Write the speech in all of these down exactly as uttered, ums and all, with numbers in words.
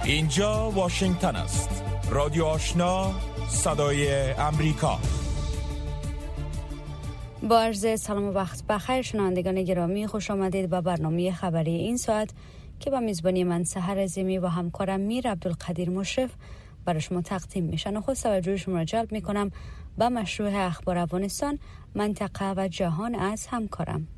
اینجا واشنگتن است. رادیو آشنا، صدای امریکا. با عرض سلام و وقت بخیر شنوندگان گرامی، خوش آمدید به برنامه خبری این ساعت که با میزبانی من سحر عظیمی و همکارم میر عبدالقدیر مشرف برای شما تقدیم میشن. و خود توجه شما را جلب میکنم به مشروع اخبار افغانستان، منطقه و جهان از همکارم.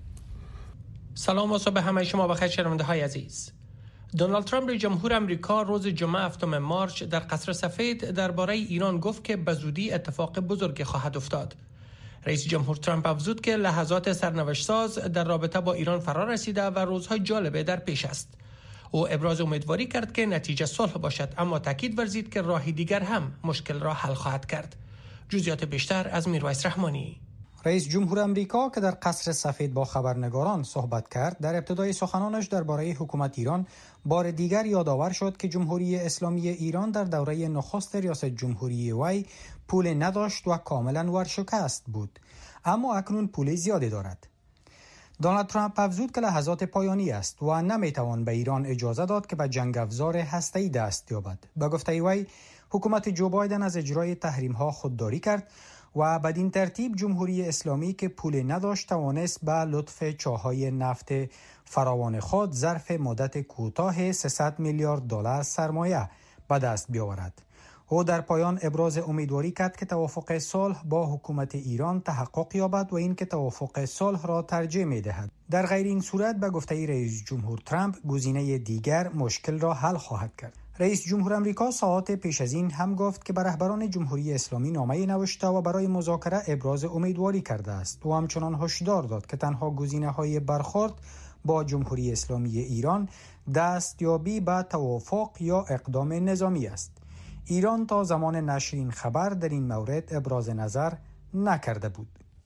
سلام و صبح همه شما بخیر شنونده های عزیز. دونالد ترامپ رئیس جمهور آمریکا روز جمعه هفتم مارس در قصر سفید درباره ایران گفت که به زودی اتفاق بزرگی خواهد افتاد. رئیس جمهور ترامپ افزود که لحظات سرنوشت ساز در رابطه با ایران فرا رسیده و روزهای جالب در پیش است. او ابراز امیدواری کرد که نتیجه صلح باشد، اما تاکید ورزید که راهی دیگر هم مشکل را حل خواهد کرد. جزئیات بیشتر از میرویس رحمانی. رئیس جمهور آمریکا که در قصر سفید با خبرنگاران صحبت کرد، در ابتدای سخنانش درباره حکومت ایران بار دیگر یادآور شد که جمهوری اسلامی ایران در دوره نخست ریاست جمهوری وی پول نداشت و کاملا ورشکست بود، اما اکنون پول زیادی دارد. دونالد ترامپ افزود که لحظات پایانی است و نمیتوان به ایران اجازه داد که به جنگ افزار هسته‌ای دست یابد. به گفته وی، حکومت جو بایدن از اجرای تحریم‌ها خودداری کرد و بدین ترتیب جمهوری اسلامی که پول نداشت توانست به لطف چاهای نفت فراوان خود ظرف مدت کوتاه سیصد میلیارد دلار سرمایه به دست بیاورد. او در پایان ابراز امیدواری کرد که توافق صلح با حکومت ایران تحقق یابد و این که توافق صلح را ترجیح می‌دهد. در غیر این صورت به گفته رئیس جمهور ترامپ گزینه دیگر مشکل را حل خواهد کرد. رئیس جمهور آمریکا ساعات پیش از این هم گفت که به رهبران جمهوری اسلامی نامه نوشته و برای مذاکره ابراز امیدواری کرده است و همچنان هشدار داد که تنها گزینه‌های برخورد با جمهوری اسلامی ایران دستیابی به توافق یا اقدام نظامی است. ایران تا زمان نشر این خبر در این مورد ابراز نظر نکرده بود.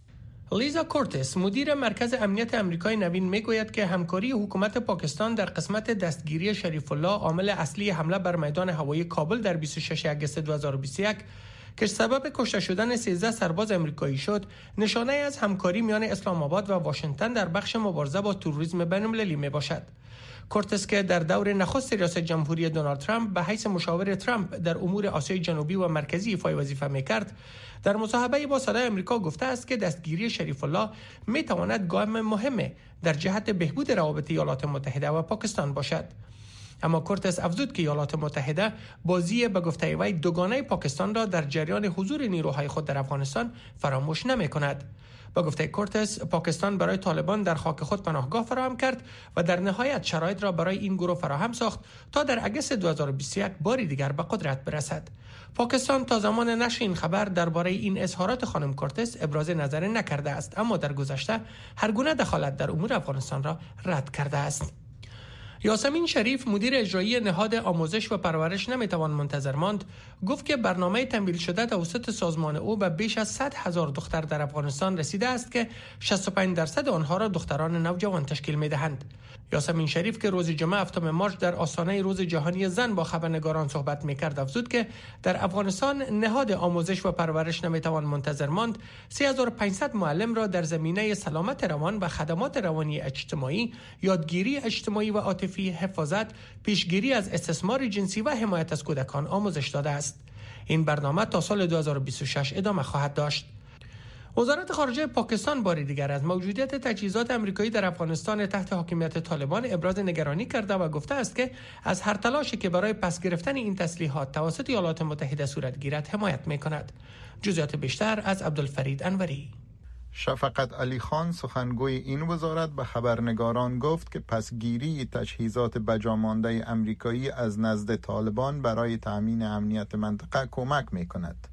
لیزا کورتس، مدیر مرکز امنیت آمریکای نوین، میگوید که همکاری حکومت پاکستان در قسمت دستگیری شریف الله، عامل اصلی حمله بر میدان هوایی کابل در بیست و ششم آگوست دو هزار و بیست و یک که سبب کشته شدن سیزده سرباز آمریکایی شد، نشانه از همکاری میان اسلام آباد و واشنگتن در بخش مبارزه با تروریسم بین‌المللی میباشد. کورتس که در دور نخست ریاست جمهوری دونالد ترامپ به حیث مشاور ترامپ در امور آسیای جنوبی و مرکزی ایفای وظیفه میکرد، در مصاحبه با صدای آمریکا گفته است که دستگیری شریف الله میتواند گام مهمه در جهت بهبود روابط ایالات متحده و پاکستان باشد. اما کورتس افزود که ایالات متحده بازی به گفته وی دوگانه پاکستان را در جریان حضور نیروهای خود در افغانستان فراموش نمی‌کند. با گفته کورتس، پاکستان برای طالبان در خاک خود پناهگاه فراهم کرد و در نهایت شرایط را برای این گروه فراهم ساخت تا در آگوست دو هزار و بیست و یک باری دیگر به قدرت برسد. پاکستان تا زمان نشر این خبر درباره این اظهارات خانم کورتس ابراز نظر نکرده است، اما در گذشته هر گونه دخالت در امور افغانستان را رد کرده است. یاسمین شریف، مدیر اجرایی نهاد آموزش و پرورش نمیتوان منتظر ماند، گفت که برنامه تمویل شده توسط سازمان او به بیش از صد هزار دختر در افغانستان رسیده است که شصت و پنج درصد آنها را دختران نوجوان تشکیل میدهند. یاسمین شریف که روز جمعه هفتم مارس در آستانه روز جهانی زن با خبرنگاران صحبت میکرد، افزود که در افغانستان نهاد آموزش و پرورش نمیتوان منتظر ماند سه هزار و پانصد معلم را در زمینه سلامت روان و خدمات روانی اجتماعی، یادگیری اجتماعی و عاطفی، حفاظت، پیشگیری از استثمار جنسی و حمایت از کودکان آموزش داده است. این برنامه تا سال دو هزار و بیست و شش ادامه خواهد داشت. وزارت خارجه پاکستان باری دیگر از موجودیت تجهیزات آمریکایی در افغانستان تحت حاکمیت طالبان ابراز نگرانی کرده و گفته است که از هر تلاشی که برای پس گرفتن این تسلیحات توسط ایالات متحده صورت گیرد حمایت می‌کند. جزئیات بیشتر از عبدالفرید انوری. شفقت علی خان، سخنگوی این وزارت، به خبرنگاران گفت که پسگیری تجهیزات بجامانده آمریکایی از نزد طالبان برای تأمین امنیت منطقه کمک می‌کند.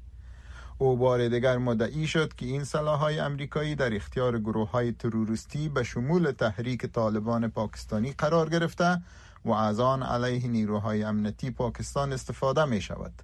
او بار دیگر مدعی شد که این سلاح‌های آمریکایی در اختیار گروه‌های تروریستی به شمول تحریک طالبان پاکستانی قرار گرفته و از آن علیه نیروهای امنیتی پاکستان استفاده می‌شود.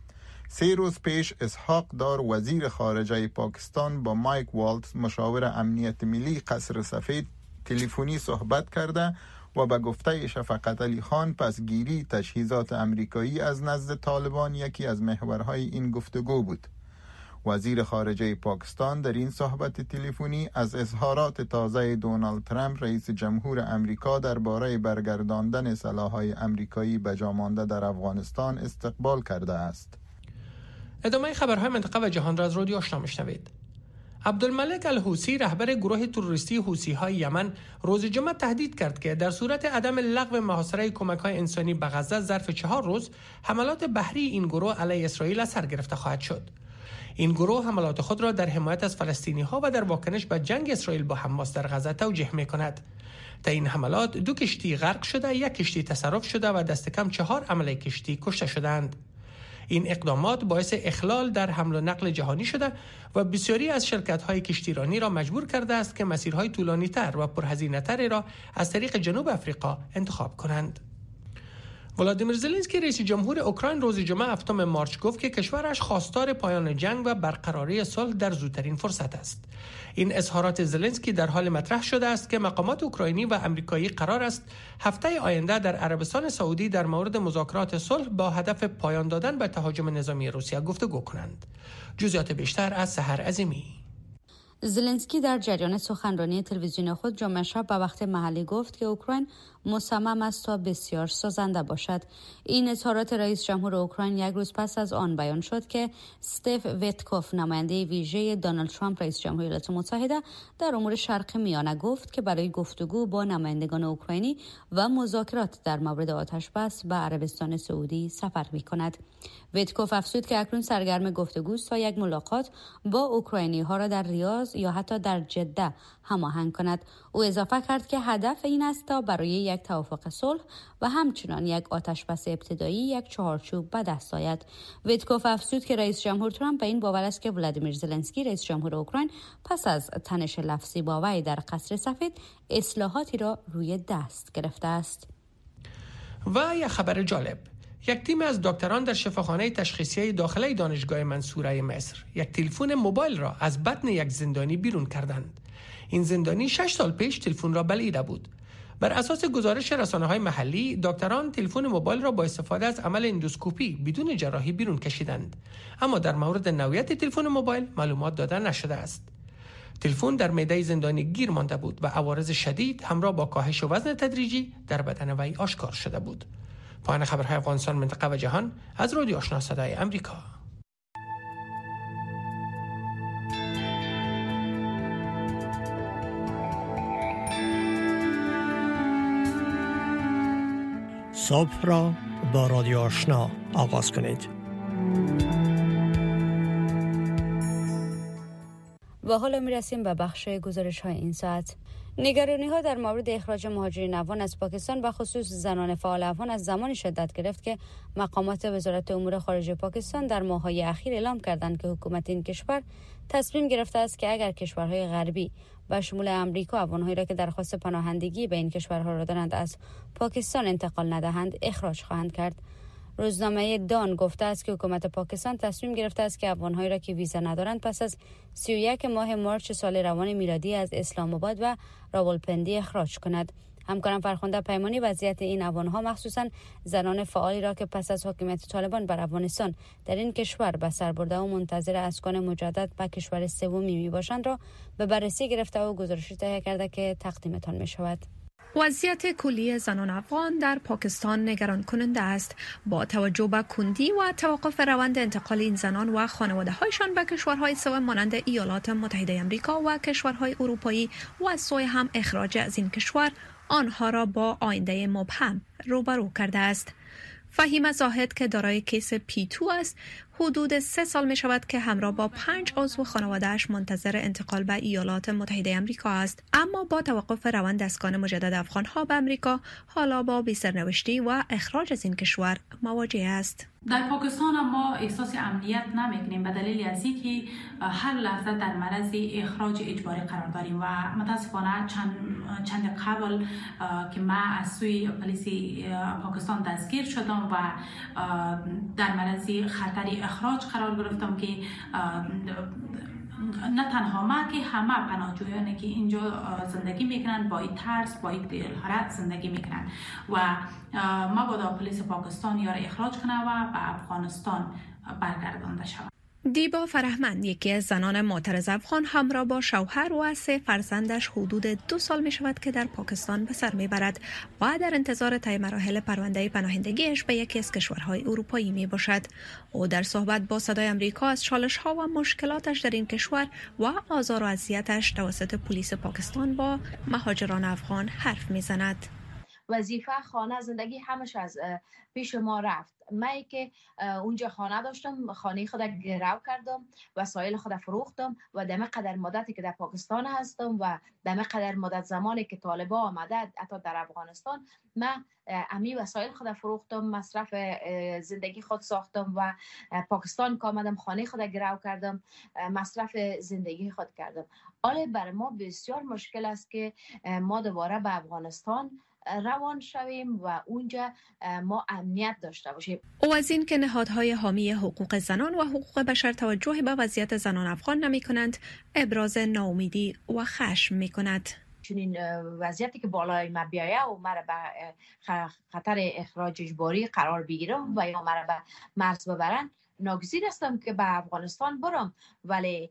سه روز پیش اسحاق دار، وزیر خارجه پاکستان، با مایک والتز، مشاور امنیت ملی قصر سفید، تلفنی صحبت کرده و به گفته شفقت علی خان پسگیری تجهیزات آمریکایی از نزد طالبان یکی از محورهای این گفتگو بود. وزیر خارجه پاکستان در این صحبت تلفنی از اظهارات تازه دونالد ترامپ رئیس جمهور امریکا درباره برگرداندن سلاح‌های امریکایی به جا مانده در افغانستان استقبال کرده است. ادامه خبرهای منطقه و جهان را از رادیو آشنا میشنوید. عبدالملک الحوثی رهبر گروه تروریستی حوثی‌های یمن روز جمعه تهدید کرد که در صورت عدم لغو محاصره کمک‌های انسانی به غزه ظرف چهار روز حملات بحری این گروه علیه اسرائیل از سر گرفته خواهد شد. این گروه حملات خود را در حمایت از فلسطینی‌ها و در واکنش به جنگ اسرائیل با حماس در غزه توجیه می‌کند. در این حملات دو کشتی غرق شده، یک کشتی تصرف شده و دست کم چهار عمله کشتی کشته شدند. این اقدامات باعث اخلال در حمل و نقل جهانی شده و بسیاری از شرکت‌های کشتیرانی را مجبور کرده است که مسیرهای طولانی‌تر و پرهزینه‌تری را از طریق جنوب افریقا انتخاب کنند. ولادیمیر زلنسکی رئیس جمهور اوکراین روز جمعه هفتم مارچ گفت که کشورش خواستار پایان جنگ و برقراری صلح در زودترین فرصت است. این اظهارات زلنسکی در حال مطرح شده است که مقامات اوکراینی و آمریکایی قرار است هفته آینده در عربستان سعودی در مورد مذاکرات صلح با هدف پایان دادن به تهاجم نظامی روسیه گفتگو کنند. جزئیات بیشتر از سحر عظیمی. زلنسکی در جریان سخنرانی تلویزیون خود جمعه شب به وقت محلی گفت که اوکراین مصمم است تا بسیار سازنده باشد. این اظهارات رئیس جمهور اوکراین یک روز پس از آن بیان شد که استیو ویتکوف نماینده ویژه دونالد ترامپ رئیس جمهور ایالات متحده در امور شرق میانه گفت که برای گفتگو با نمایندگان اوکراینی و مذاکرات در مورد آتش بس به عربستان سعودی سفر می‌کند. ویتکوف افزود که اکنون سرگرم گفتگو است تا یک ملاقات با اوکراینی ها را در ریاض یا حتی در جده هماهنگ کند. او اضافه کرد که هدف این است تا برای یک توافق صلح و همچنان یک آتشبس ابتدایی یک چهارچوب به دست آید. ویتکوف افزود که رئیس جمهور ترامپ به این باور است که ولادیمیر زلنسکی رئیس جمهور اوکراین پس از تنش لفظی با وی در قصر سفید اصلاحاتی را روی دست گرفته است. و یک خبر جالب: یک تیم از دکتران در شفاخانه تشخیصیه داخلی دانشگاه منصوره مصر یک تلفن موبایل را از بطن یک زندانی بیرون کردند. این زندانی شش سال پیش تلفن را بلعیده بود. بر اساس گزارش رسانه‌های محلی، دکتران تلفن موبایل را با استفاده از عمل اندوسکوپی بدون جراحی بیرون کشیدند، اما در مورد نوعیت تلفن موبایل معلومات داده نشده است. تلفن در معده زندانی گیر مانده بود و عوارض شدید همراه با کاهش وزن تدریجی در بدن وی آشکار شده بود. پایان خبرهای افغانستان، منطقه و جهان از رادیو آشنا صدای امریکا. صبح را با رادیو آشنا آغاز کنید. و حالا می رسیم به بخش گزارش های این ساعت. نگرانی ها در مورد اخراج مهاجرین افغان از پاکستان و خصوص زنان فعال افغان از زمانی شدت گرفت که مقامات وزارت امور خارجه پاکستان در ماه‌های اخیر اعلام کردند که حکومت این کشور تصمیم گرفته است که اگر کشورهای غربی و شمول امریکا افغان‌هایی را که درخواست پناهندگی به این کشورها را دارند از پاکستان انتقال ندهند اخراج خواهند کرد. روزنامه دان گفته است که حکومت پاکستان تصمیم گرفته است که افغان‌هایی را که ویزا ندارند پس از سی و یک ماه مارچ سال روان میلادی از اسلام آباد و راولپندی اخراج کند. همکارم فرخنده پیمانی وضعیت این افغان‌ها مخصوصاً زنان فعالی را که پس از حاکمیت طالبان بر افغانستان در این کشور به سر برده و منتظر اسکان مجدد به کشور سومی میباشند را به بررسی گرفته و گزارشی تهیه کرده که تقدیمتان می‌شود. وضعیت کلی زنان افغان در پاکستان نگران کننده است. با توجه به کندی و توقف روند انتقال این زنان و خانواده‌هایشان به کشورهای سوم مانند ایالات متحده آمریکا و کشورهای اروپایی و از سوی هم اخراج از این کشور آنها را با آینده مبهم روبرو کرده است. فهیمه زاهد که دارای کیس پی تو است، حدود سه سال می شود که همراه با پنج عضو خانواده‌اش منتظر انتقال به ایالات متحده آمریکا است، اما با توقف روند اسکان مجدد افغان‌ها به آمریکا حالا با بی‌سرنوشتی و اخراج از این کشور مواجه است. در پاکستان ما احساس امنیت نمی‌کنیم به دلیل از اینکه هر لحظه در معرض اخراج اجباری قرار داریم و متاسفانه چند چند قبل که من از سوی پلیس پاکستان دستگیر شدم و در معرض خطر اخراج قرار گرفتم که نه تنها ما که همه پناهجویانی که اینجا زندگی میکنن با این ترس با این دلهره زندگی میکنن و ما باید پلیس پاکستان یا را اخراج کنه و به افغانستان برگردانده شود. دیبا فرهمند، یکی از زنان معترض افغان، همراه با شوهر و سه فرزندش حدود دو سال می شود که در پاکستان به سر می برد و در انتظار طی مراحل پرونده پناهندگیش به یکی از کشورهای اروپایی می باشد. او در صحبت با صدای آمریکا از چالش ها و مشکلاتش در این کشور و آزار و اذیتش توسط پلیس پاکستان با مهاجران افغان حرف می زند. وظیفه، خانه، زندگی همش از پیش ما رفت. من که اونجا خانه داشتم، خانه خود گرو کردم، وسایل خود فروختم و دم قدر مدتی که در پاکستان هستم و دم قدر مدت زمانی که طالبا آمده حتی در افغانستان، من امی وسایل خود فروختم، مصرف زندگی خود ساختم و پاکستان که آمدم خانه خود گرو کردم، مصرف زندگی خود کردم. حالا برای ما بسیار مشکل است که ما دوباره به افغانستان روان شویم و اونجا ما امنیت داشته باشیم. او از این که نهادهای حامی حقوق زنان و حقوق بشر توجه به وضعیت زنان افغان نمی کنند، ابراز ناامیدی و خشم می کند. چون این وضعیتی که بالای ما بیایه و مرا به خطر اخراج اجباری قرار بگیرم و یا مرا به مرز ببرن، ناگزیر هستم که به افغانستان برم، ولی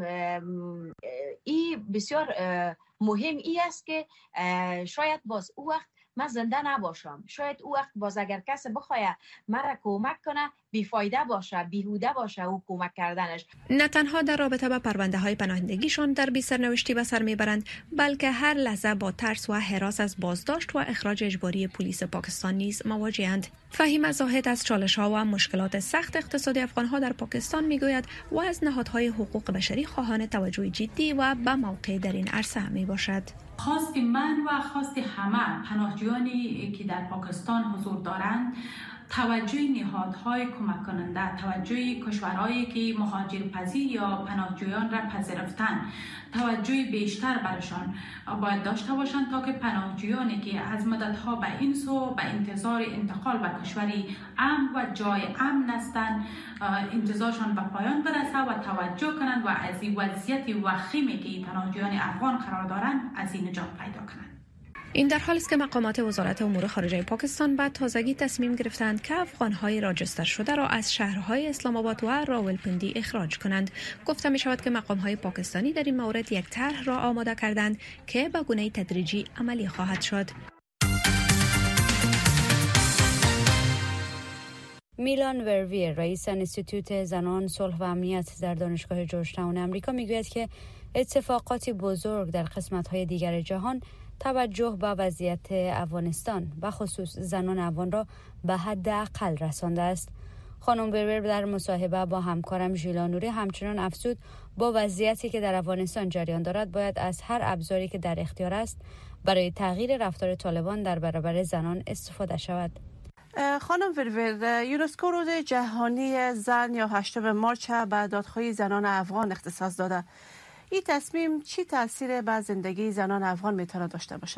این بسیار مهم ای است که شاید باز او وقت من زنده نباشم، شاید او وقت باز اگر کسی بخواه مرا کمک کنه بیفایده باشه، بیهوده باشه او کمک کردنش. نه تنها در رابطه با پرونده های پناهندگیشان در بی سرنوشتی به سر میبرند، بلکه هر لحظه با ترس و هراس از بازداشت و اخراج اجباری پلیس پاکستان نیز مواجهند. فهیم زاهد از چالش ها و مشکلات سخت اقتصادی افغان ها در پاکستان میگوید و از نهادهای حقوق بشری خواهان توجه جدی و به موقع در این عرصه می باشد. خواست من و خواست همه پناهجویانی که در پاکستان حضور دارند توجه نهادهای کمک کننده، توجه کشورهایی که مهاجرپذیر یا پناهجویان را پذیرفتن، توجه بیشتر برشان باید داشته باشند تا که پناهجویانی که از مدتها به این سو به انتظار انتقال به کشوری امن و جای امن هستند، انتظارشان به پایان برسه و توجه کنند و از این وضعیت وخیمی که پناهجویان افغان قرار دارند از این نجات پیدا کنند. این در حالی است که مقامات وزارت امور خارجه پاکستان بعد تازگی تصمیم گرفتند که افغان‌های راجستر شده را از شهرهای اسلام آباد و راولپندی اخراج کنند. گفته می شود که مقام‌های پاکستانی در این مورد یک طرح را آماده کردند که به گونه تدریجی عملی خواهد شد. میلان ورویر، رئیس انستیتوت زنان، صلح و امنیت در دانشگاه جورج تاون آمریکا میگوید که اتفاقاتی بزرگ در قسمت‌های دیگر جهان توجه به وضعیت افغانستان و خصوص زنان افغان را به حد اقل رسانده است. خانم بربر در مصاحبه با همکارم ژیلا نوری همچنان افزود با وضعیتی که در افغانستان جریان دارد باید از هر ابزاری که در اختیار است برای تغییر رفتار طالبان در برابر زنان استفاده شود. خانم ورور، یونسکو روز جهانی زن یا هشتم مارچ به دادخواهی زنان افغان اختصاص داده. این تصمیم چی تاثیر بر زندگی زنان افغان میتونه داشته باشه؟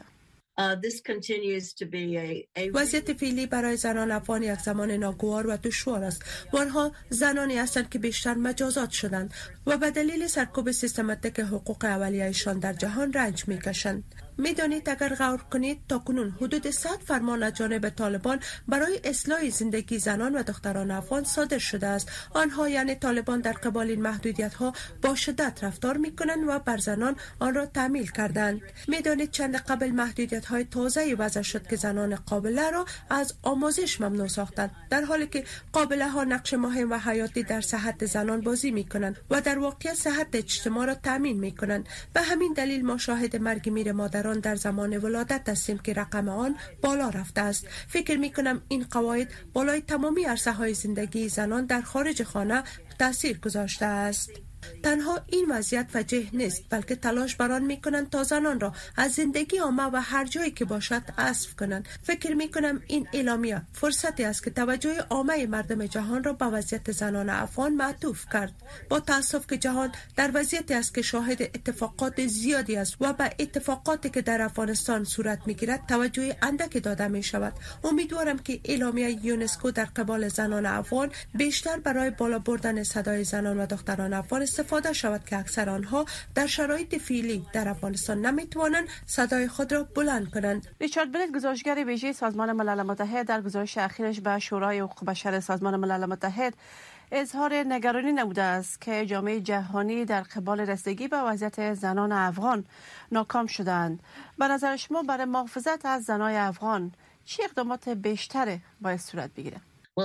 وضعیت فعلی برای زنان افغان یک زمان ناگوار و دشوار است. آنها زنانی هستند که بیشتر مجازات شدند و به دلیل سرکوب سیستماتیک حقوق اولیه‌شان در جهان رنج میکشند. میدانید اگر غور کنید تاکنون حدود صد فرمان از جانب طالبان برای اصلاح زندگی زنان و دختران افغان صادر شده است. آنها یعنی طالبان در قبال این محدودیت ها با شدت رفتار میکنند و بر زنان آن را تعمیل کردند. میدانید چند قبل محدودیت های تازه وضع شد که زنان قابله را از آموزش ممنوع ساختند، در حالی که قابله ها نقش مهم و حیاتی در صحت زنان بازی میکنند و در واقع صحت اجتماع را تامین میکنند. به همین دلیل ما شاهد مرگ میر مادر در زمان ولادت هستیم که رقم آن بالا رفته است. فکر می کنم این قواعد بالای تمامی عرصه های زندگی زنان در خارج خانه تاثیر گذاشته است. تنها این وضعیت وجه نیست، بلکه تلاش بران میکنند تا زنان را از زندگی عامه و هر جایی که باشد حذف کنند. فکر میکنم این اعلامیه فرصتی است که توجه عامه مردم جهان را به وضعیت زنان افغان معطوف کرد. با تاسف که جهان در وضعیتی است که شاهد اتفاقات زیادی است و به اتفاقاتی که در افغانستان صورت میگیرد توجه اندکی داده می شود. امیدوارم که اعلامیه یونسکو در قبال زنان افغان بیشتر برای بالا بردن صدای زنان و دختران افغان استفاده شود که اکثر آنها در شرایط فعلی در افغانستان نمیتوانند صدای خود را بلند کنند. ریچارد بنت، گزارشگر ویژه سازمان ملل متحد، در گزارش اخیرش به شورای حقوق بشر سازمان ملل متحد اظهار نگرانی نموده است که جامعه جهانی در قبال رسیدگی به وضعیت زنان افغان ناکام شدند. به نظر شما برای محافظت از زنان افغان چه اقدامات بیشتر باید صورت بگیره؟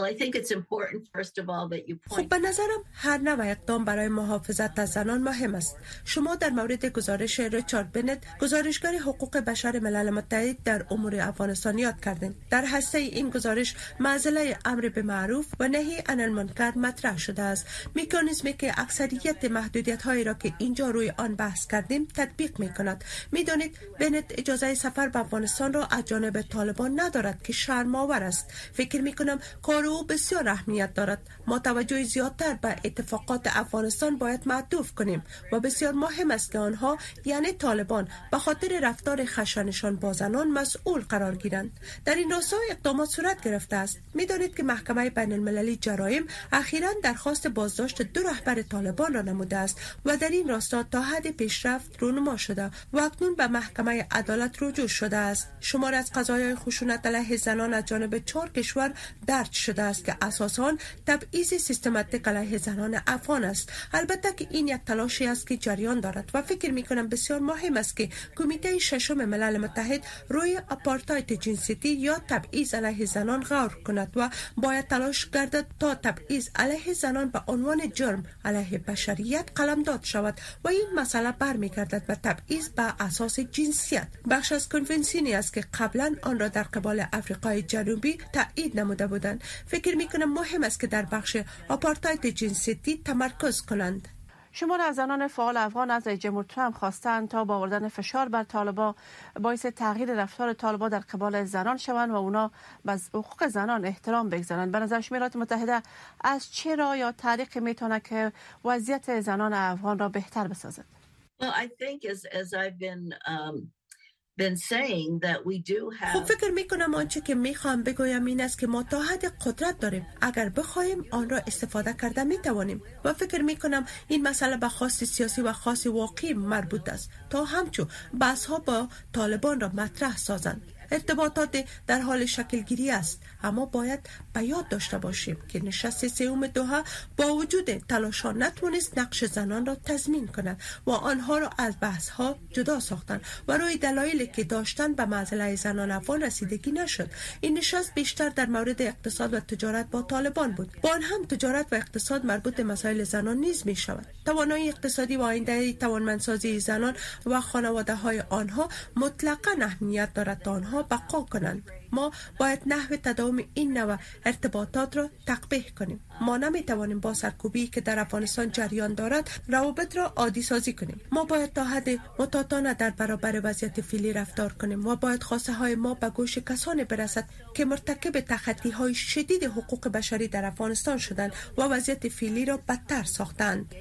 خب به نظرم هر نوع اقدام برای محافظت از زنان مهم است. شما در مورد گزارش ریچارد بنت، گزارشگر حقوق بشر ملل متحد در امور افغانستان یاد کردین. در هسته این گزارش معضله امر به معروف و نهی عن المنکر مطرح شده است. مکانیزمی که اکثریت محدودیت هایی را که اینجا روی آن بحث کردیم تطبیق می کند. می دانید بنت اجازه سفر به افغانستان را از جانب طالبان ندارد که شرم‌آور است. فکر می کنم کار او بسیار اهمیت دارد. ما توجه زیادتر به اتفاقات افغانستان باید معطوف کنیم و بسیار مهم است که آنها یعنی طالبان به خاطر رفتار خشنشان با زنان مسئول قرار گیرند. در این راستا اقدامات صورت گرفته است. می‌دانید که محکمه بین المللی جرایم اخیراً درخواست بازداشت دو رهبر طالبان را نموده است و در این راستا تا حد پیشرفت رونما شده و اکنون به محکمه عدالت رجوع شده است. شمار از قضایای خشونت علیه زنان از جانب چهار کشور درج شده است که اساساً تبعیض سیستماتیک علیه زنان افغان است. البته که این یک تلاشی است که جریان دارد و فکر می‌کنم بسیار مهم است که کمیته ششم ملل متحد روی آپارتاید جنسیتی یا تبعیض علیه زنان غور کند و باید تلاش گردد تا تبعیض علیه زنان به عنوان جرم علیه بشریت قلمداد شود و این مسئله برمیگردد به تبعیض به اساس جنسیت. بخش از کنونسیونی است که قبلا آن را در قبال افریقای جنوبی تایید نموده بودند. فکر میکنم مهم است که در بخش آپارتاید جنسیتی تمرکز کنند. شما از زنان فعال افغان از جمهور ترامپ خواستند تا با آوردن فشار بر طالبان باعث تغییر رفتار طالبان در قبال زنان شوند و اونا به حقوق زنان احترام بگذارند. به نظر شما ایالات متحده از چه راه یا طریقی میتونه که وضعیت زنان افغان را بهتر بسازد؟ Well, I think as as I've been um been saying that we do have خب فکر میکنم آنچه که میخوام بگویم این است که ما تا حد قدرت داریم. اگر بخوایم آن را استفاده کرده میتوانیم و فکر میکنم این مسئله به خواست سیاسی و خاص واقعی مربوط است تا همچون بحث ها با طالبان را مطرح سازند. ارتباطات در حال شکل گیری است، اما باید به یاد داشته باشیم که نشست سوم دوحه با وجود تلاش ها نتونست نقش زنان را تضمین کند و آنها را از بحث ها جدا ساختند و روی دلایلی که داشتن به معضله زنان افغان رسیدگی نشد. این نشست بیشتر در مورد اقتصاد و تجارت با طالبان بود. با آن هم تجارت و اقتصاد مربوط به مسائل زنان نیز می شود. توانایی اقتصادی و آینده توانمندسازی زنان و خانواده های آنها مطلقاً اهمیت دارد تا آنها بقا کنند. ما باید نحو تداوم این نوع ارتباطات را تقبیح کنیم. ما نمی توانیم با سرکوبی که در افغانستان جریان دارد روابط را عادی سازی کنیم. ما باید تا حد متعادلانه در برابر وضعیت فعلی رفتار کنیم و باید خواسته های ما به گوش کسانی برسد که مرتکب تخطی های شدید حقوق بشری در افغانستان شدند و وضعیت فعلی را بدتر ساختند.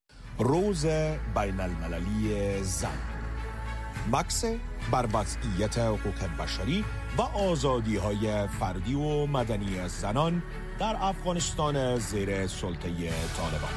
روز بین المللی زن، مکس بر وضعیت حقوق بشری و آزادی های فردی و مدنی زنان در افغانستان زیر سلطه طالبان.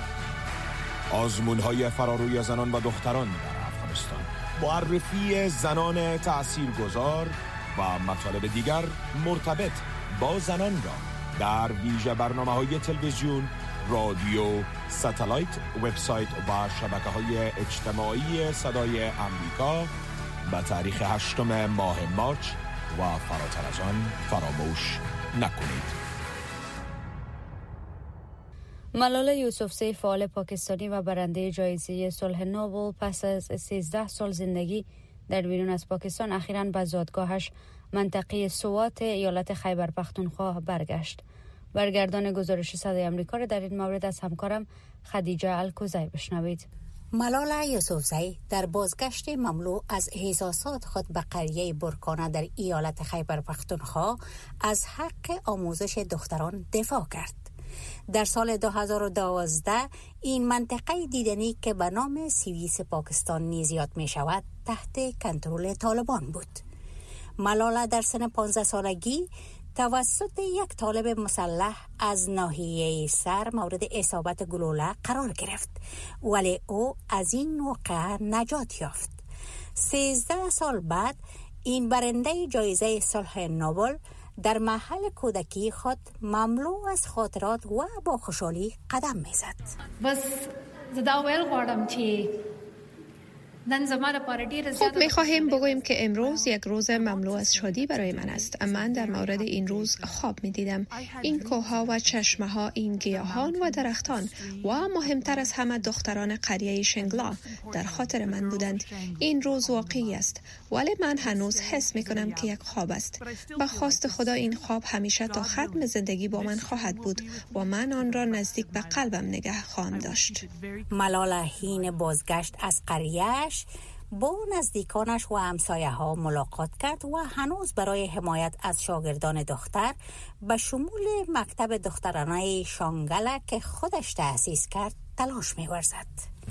آزمون های فراروی زنان و دختران در افغانستان، معرفی زنان تاثیرگذار و مطالب دیگر مرتبط با زنان را در ویژه برنامه های تلویزیون، رادیو، ساتلایت، وبسایت و شبکه های اجتماعی صدای امریکا به تاریخ هشتم ماه مارچ و فراتر از آن فراموش نکنید. ملاله یوسفزی، فعال پاکستانی و برنده جایزه صلح نوبل، پس از سیزده سال زندگی در بیرون از پاکستان اخیراً به زادگاهش منطقه سوات ایالت خیبر پختونخوا برگشت. برگردان گزارش صدای آمریکا را در این مورد از همکارم خدیجه الکوزی بشنوید. ملاله یوسفزی در بازگشت مملو از احساسات خود به قریه برکانه در ایالت خیبر پختونخوا از حق آموزش دختران دفاع کرد. در سال دو هزار و دوازده این منطقه دیدنی که به نام سوئیس پاکستان نیز یاد می شود تحت کنترل طالبان بود. ملاله در سن پانزده سالگی توسط یک طالب مسلح از ناحیه سر مورد اصابت گلوله قرار گرفت، ولی او از این واقعه نجات یافت. سیزده سال بعد این برنده جایزه صلح نوبل در محل کودکی خود مملو از خاطرات و با خوشحالی قدم میزد. بس زدا ویل غواړم چې خب می خواهیم بگوییم که امروز یک روز مملو از شادی برای من است. من در مورد این روز خواب می دیدم. این کوهها و چشمه ها، این گیاهان و درختان و مهمتر از همه دختران قریه شنگلا در خاطر من بودند. این روز واقعی است، ولی من هنوز حس می کنم که یک خواب است. با خواست خدا این خواب همیشه تا ختم زندگی با من خواهد بود و من آن را نزدیک به قلبم نگه خواهم داشت. ملالا حین بازگشت از قریه با نزدیکانش و همسایه ها ملاقات کرد و هنوز برای حمایت از شاگردان دختر به شمول مکتب دخترانه شانگله که خودش تأسیس کرد تلاش می ورزد.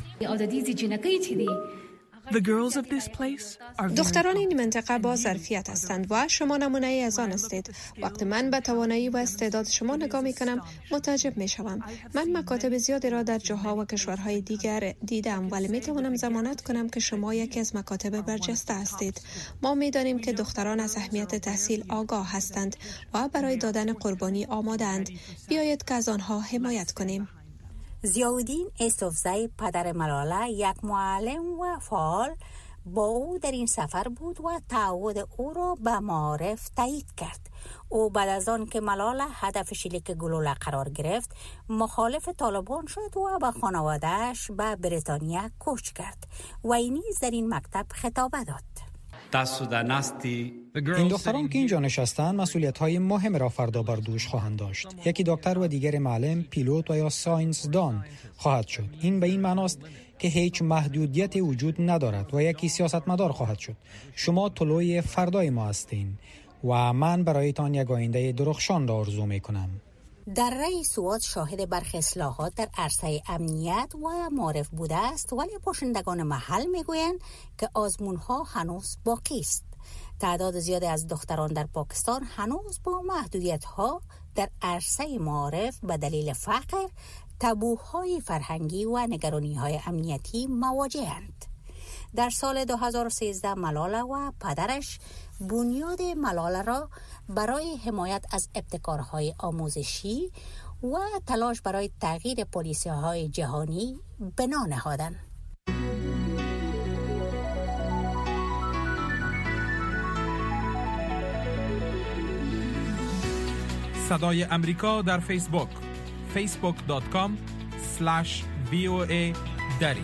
دختران این منطقه با ظرفیت هستند و شما نمونه ای از آن هستید. وقتی من به توانایی و استعداد شما نگاه می کنم متعجب می شوم. من مکاتب زیادی را در جاها و کشورهای دیگر دیدم، ولی می توانم ضمانت کنم که شما یکی از مکاتب برجسته هستید. ما می دانیم که دختران از اهمیت تحصیل آگاه هستند و برای دادن قربانی آماده اند. بیایید که از آنها حمایت کنیم. ضیاءالدین یوسفزئی پدر ملالا یک معلم و فعال با او در این سفر بود و تعهد او را به معارف تایید کرد. او بعد از آن که ملالا هدف شلیک گلوله قرار گرفت مخالف طالبان شد و به خانواده‌اش به بریتانیا کوچ کرد و این نیز در این مکتب خطابه داد. این دختران که اینجا نشستند مسئولیت‌های مهم را فردا بر دوش خواهند داشت. یکی دکتر و دیگر معلم، پیلوت و یا ساینسدان خواهد شد. این به این معناست که هیچ محدودیت وجود ندارد و یکی سیاستمدار خواهد شد. شما طلوع فردای ما هستین و من برایتان یک آینده درخشان را آرزو می‌کنم. در رأی سواد شاهد برخی اصلاحات در عرصه امنیت و معارف بوده است، ولی باشندگان محل میگویند که آزمون‌ها هنوز باقی است. تعداد زیادی از دختران در پاکستان هنوز با محدودیت‌ها در عرصه معارف به دلیل فقر، تابوهای فرهنگی و نگرانی‌های امنیتی مواجه‌اند. در سال دو هزار و سیزده ملالا و پدرش بنیاد ملالا را برای حمایت از ابتکارهای آموزشی و تلاش برای تغییر پالیسی‌های جهانی بنا نهادند. صدای امریکا در فیسبوک فیسبوک دات کام اسلش وی او ای دری.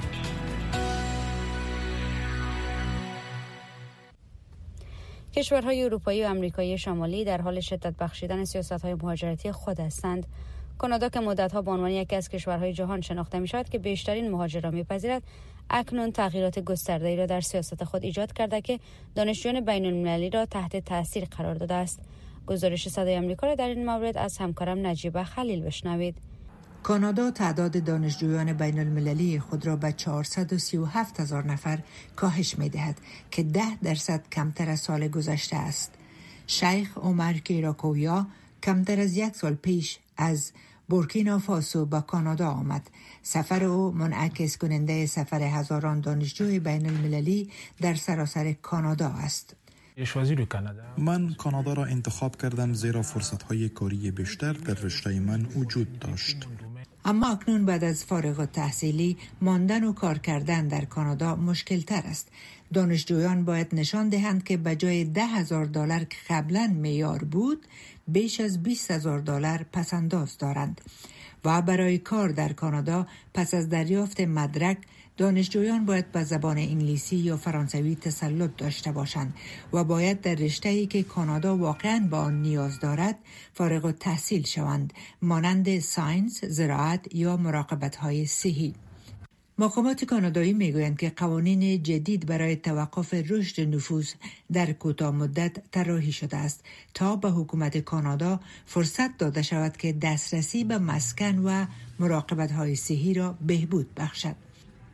کشورهای اروپایی و آمریکایی شمالی در حال شدت بخشیدن سیاست‌های مهاجرتی خود هستند. کانادا که مدت‌ها به عنوان یکی از کشورهای جهان شناخته می‌شود که بیشترین مهاجران می‌پذیرد، اکنون تغییرات گسترده‌ای را در سیاست خود ایجاد کرده که دانشجویان بین‌المللی را تحت تاثیر قرار داده است. گزارش صدای آمریکا را در این مورد از همکارم نجیبه خلیل بشنوید. کانادا تعداد دانشجویان بین المللی خود را به چهارصد و سی و هفت هزار نفر کاهش می دهد که ده درصد کمتر از سال گذشته است. شیخ عمر کیراکویا کمتر از یک سال پیش از بورکینافاسو به کانادا آمد. سفر او منعکس کننده سفر هزاران دانشجوی بین المللی در سراسر کانادا است. من کانادا را انتخاب کردم زیرا فرصت‌های کاری بیشتر در رشته من وجود داشت. اما اکنون بعد از فارغ التحصیلی ماندن و کار کردن در کانادا مشکل تر است. دانشجویان باید نشان دهند که به جای ده هزار دلار که قبلا معیار بود بیش از بیست هزار دلار پسنداز دارند و برای کار در کانادا پس از دریافت مدرک دانشجویان باید به زبان انگلیسی یا فرانسوی تسلط داشته باشند و باید در رشته‌ای که کانادا واقعاً به آن نیاز دارد فارغ التحصیل شوند، مانند ساینس، زراعت یا مراقبت‌های صحی. مقامات کانادایی میگویند که قوانین جدید برای توقف رشد نفوس در کوتاه مدت طراحی شده است تا به حکومت کانادا فرصت داده شود که دسترسی به مسکن و مراقبت‌های صحی را بهبود بخشد.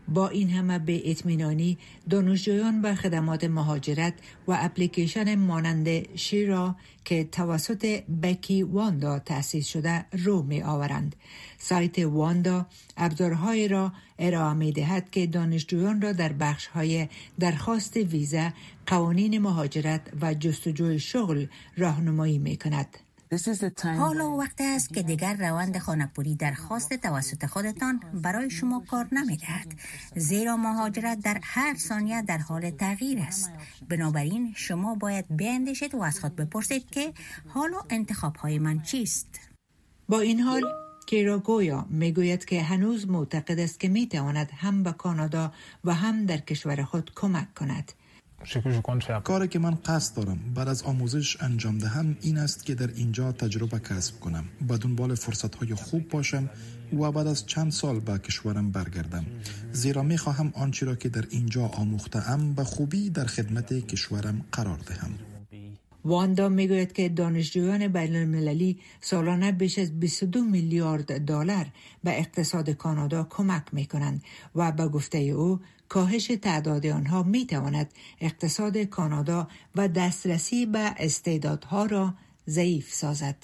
با این همه به اطمینانی دانشجویان به خدمات مهاجرت و اپلیکیشن مانند شیرا که توسط بکی واندا تأسیس شده رو می آورند. سایت واندا ابزارهای را ارائه می دهد که دانشجویان را در بخش‌های درخواست ویزا، قوانین مهاجرت و جستجوی شغل راهنمایی می کند. حالا وقت است که دیگر روند خانه‌پوری درخواست توسط خودتان برای شما کار نمی‌دهد، زیرا مهاجرت در هر ثانیه در حال تغییر است. بنابراین شما باید بیاندیشید و از خود بپرسید که حالا انتخاب‌های من چیست. با این حال کیراگویا میگوید که هنوز معتقد است که میتواند هم به کانادا و هم در کشور خود کمک کند. کاری که من قصد دارم بعد از آموزش انجام دهم این است که در اینجا تجربه کسب کنم، به دنبال فرصت‌های خوب باشم و بعد از چند سال به کشورم برگردم، زیرا می‌خواهم آنچه را که در اینجا آموخته‌ام به خوبی در خدمت کشورم قرار دهم. واندا میگوید که دانشجویان بین المللی سالانه بیش از بیست و دو میلیارد دلار به اقتصاد کانادا کمک میکنند و به گفته او کاهش تعداد آنها میتواند اقتصاد کانادا و دسترسی به استعدادها را ضعیف سازد.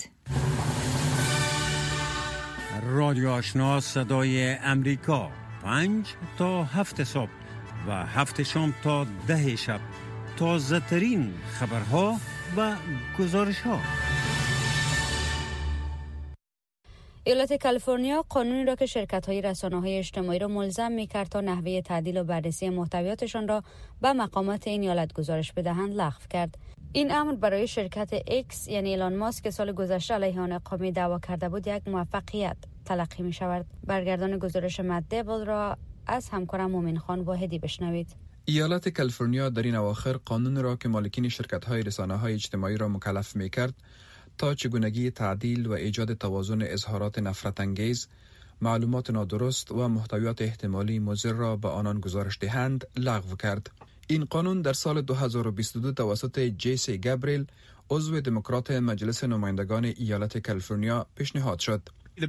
رادیو آشنا صدای امریکا، پنج تا هفت صبح و هفت شام تا ده شب، تازه ترین خبرها و گزارش ها. ایالت کالیفرنیا قانونی را که شرکت‌های رسانه‌های اجتماعی را ملزم می‌کرد تا نحوه تعدیل و بررسی محتویاتشان را به مقامات این ایالت گزارش بدهند لغو کرد. این امر برای شرکت ایکس یعنی ایلان ماسک که سال گذشته علیه آن اقامه دعوا کرده بود یک موفقیت تلقی می‌شود. برگردان گزارش مت دیول را از همکارم مومن خان واحدی بشنوید. ایالت کالیفرنیا در این اواخر قانون را که مالکین شرکت‌های رسانه‌های اجتماعی را مکلف می‌کرد تا چگونگی تعدیل و ایجاد توازن اظهارات نفرت انگیز، معلومات نادرست و محتویات احتمالی مضر را به آنان گزارش دهند لغو کرد. این قانون در سال دو هزار و بیست و دو توسط جیسی گابریل، عضو دموکرات مجلس نمایندگان ایالت کالیفرنیا پیشنهاد شد.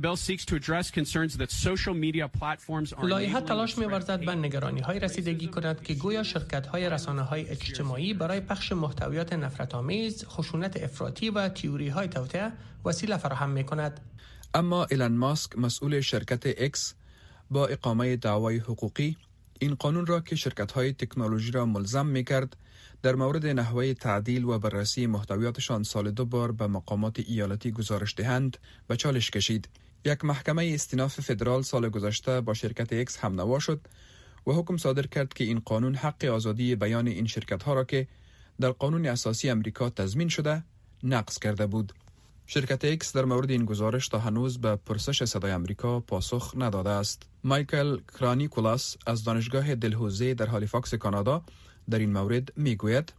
لایحه تلاش می‌ورزد به نگرانی‌های رسیدگی کند که گویا شرکت‌های رسانه‌های اجتماعی برای پخش محتویات نفرت‌آمیز، خشونت افراطی و تئوری‌های توطئه وسیله فراهم می‌کند. اما ایلان ماسک، مسئول شرکت ایکس، با اقامه دعوای حقوقی این قانون را که شرکت‌های تکنولوژی را ملزم می‌کرد در مورد نحوه تعدیل و بررسی محتویاتشان سال دو بار به مقامات ایالتی گزارش دهند به چالش کشید. یک محکمه استیناف فدرال سال گذشته با شرکت ایکس هم نوا شد و حکم صادر کرد که این قانون حق آزادی بیان این شرکت‌ها را که در قانون اساسی امریکا تضمین شده نقض کرده بود. شرکت ایکس در مورد این گزارش تا هنوز به پرسش صدای امریکا پاسخ نداده است. مایکل کرانیکولاس از دانشگاه دلهوزه در هالیفاکس کانادا در این مورد میگوید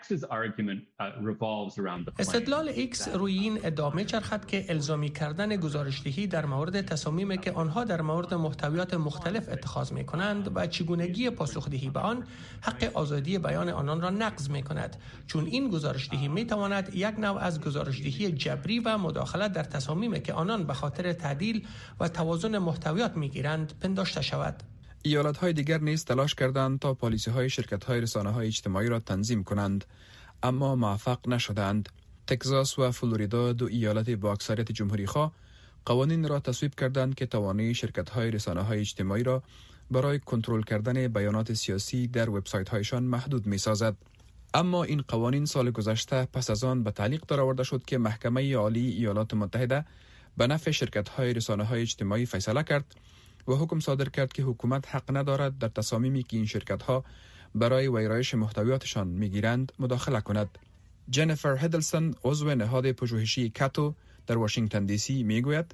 استدلال ایکس روی این ادعا می‌چرخد که الزامی کردن گزارش‌دهی در مورد تصامیمی که آنها در مورد محتویات مختلف اتخاذ می‌کنند و چگونگی پاسخدهی به آن حق آزادی بیان آنان را نقض می‌کند، چون این گزارش‌دهی می‌تواند یک نوع از گزارش‌دهی جبری و مداخله در تصامیمی که آنان به خاطر تعدیل و توازن محتویات می‌گیرند پنداشته شود. ایالت‌های دیگر نیز تلاش کردند تا پالیسی‌های شرکت‌های رسانه‌های اجتماعی را تنظیم کنند، اما موفق نشدند. تگزاس و فلوریدا، دو ایالت با اکثریت جمهوری‌خواه، قوانین را تصویب کردند که توانایی شرکت‌های رسانه‌های اجتماعی را برای کنترل کردن بیانات سیاسی در وبسایت‌هایشان محدود می‌سازد. اما این قوانین سال گذشته پس از آن به تعلیق درآورده شد که محکمه عالی ایالات متحده به نفع شرکت‌های رسانه‌های اجتماعی فیصله کرد و حکم صادر کرد که حکومت حق ندارد در تصامیمی که این شرکت‌ها برای ویرایش محتویاتشان می‌گیرند مداخله کند. جنیفر هدلسون، عضو نهاد پژوهشی کاتو در واشنگتن دی سی میگوید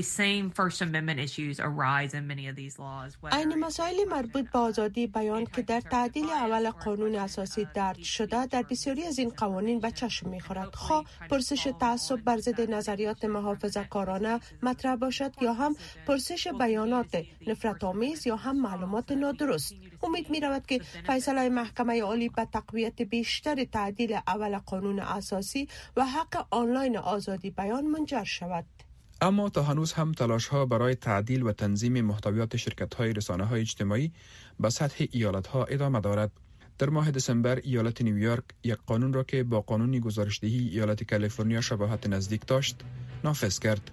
عین مسائل مربوط به آزادی بیان که در تعدیل اول قانون اساسی درج شده در بسیاری از این قوانین به چشم می‌خورد، خواه پرسش تعصب بر ضد نظریات محافظه‌کارانه مطرح باشد یا هم پرسش بیانات نفرت‌آمیز یا هم معلومات نادرست. امید می‌رود که فیصله محکمه عالی به تقویت بیشتر تعدیل اول قانون اساسی و حق آنلاین آزادی بیان منجر شود. اما تا هنوز هم تلاش ها برای تعدیل و تنظیم محتویات شرکت های رسانه های اجتماعی به سطح ایالت ها ادامه دارد. در ماه دسامبر ایالت نیویورک یک قانون را که با قانون گزارشدهی ایالت کالیفرنیا شباهت نزدیک داشت نافذ کرد.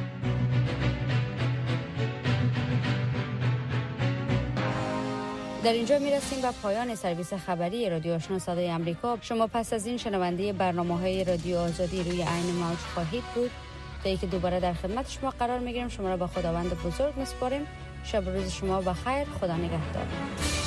در اینجا می رسیم به پایان سرویس خبری رادیو آشنا صدای امریکا. شما پس از این شنونده برنامه‌های رادیو آزادی روی عین موج خواهید بود. تا اینکه دوباره در خدمت شما قرار میگیریم، شما را به خداوند بزرگ میسپاریم. شب و روز شما بخیر. خدا نگهدار.